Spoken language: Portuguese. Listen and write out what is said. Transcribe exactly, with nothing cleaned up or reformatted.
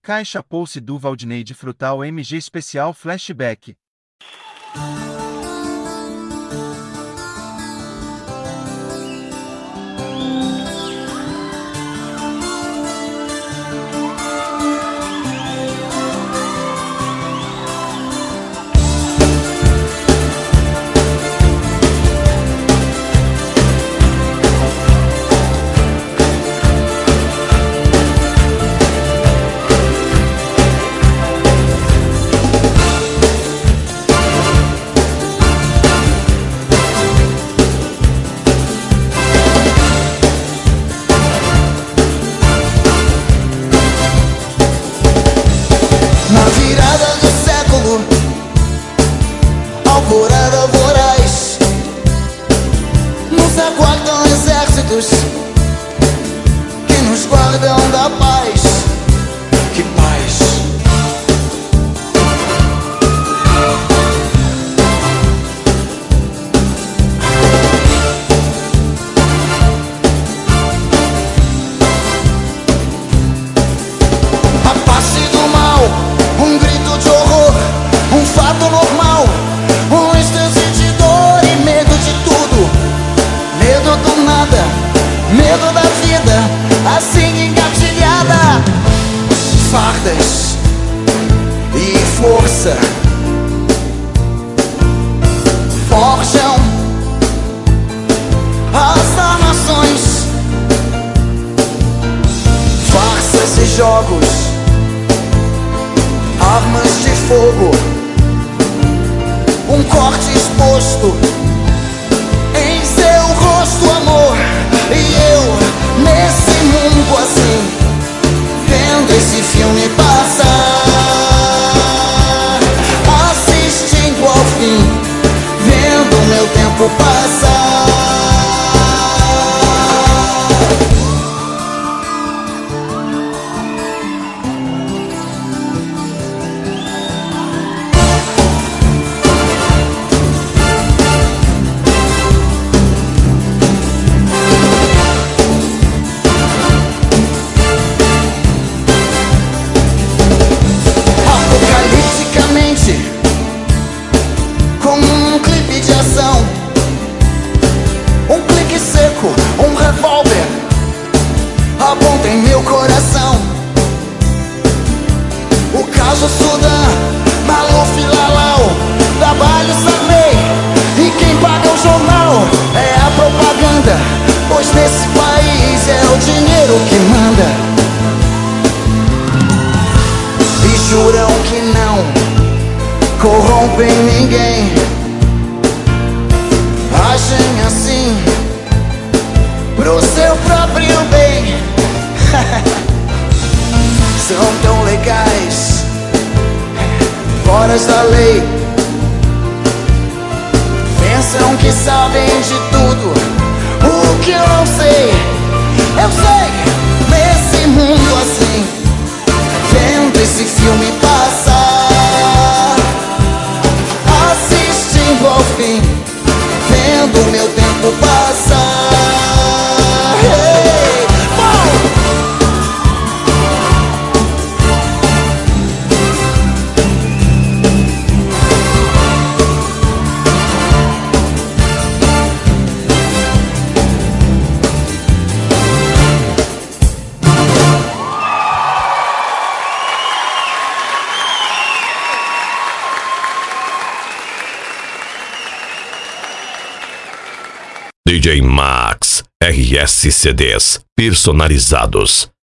Caixa Pulse do Valdinei de Frutal M G Especial Flashback. Alvorada voraz, nos aguardam exércitos que nos guardam da paz. Que paz! A face do mal, um grito de horror, um fato normal, um instante de dor e medo de tudo. Medo do nada, medo da vida, assim engatilhada. Fardas e força forjam as armações, farsas e jogos, armas de fogo, um corte exposto em seu rosto, amor. E eu, nesse mundo assim, vendo esse filme passar, assistindo ao fim, vendo meu tempo passar. Como um clipe de ação, um clique seco, um revólver aponta em meu coração. O caso Sudã, Maluf, Lalau, trabalho, Sarney, e quem paga o jornal é a propaganda, pois nesse país é o dinheiro que manda. E juram que não corrompem ninguém, agem assim pro seu próprio bem. São tão legais, fora da lei, pensam que sabem de tudo o que eu não sei. Eu sei, nesse mundo assim, vendo esse filme passar, assistindo ao fim, vendo meu tempo passar. Hey, bom! D J Max, R S C Ds personalizados.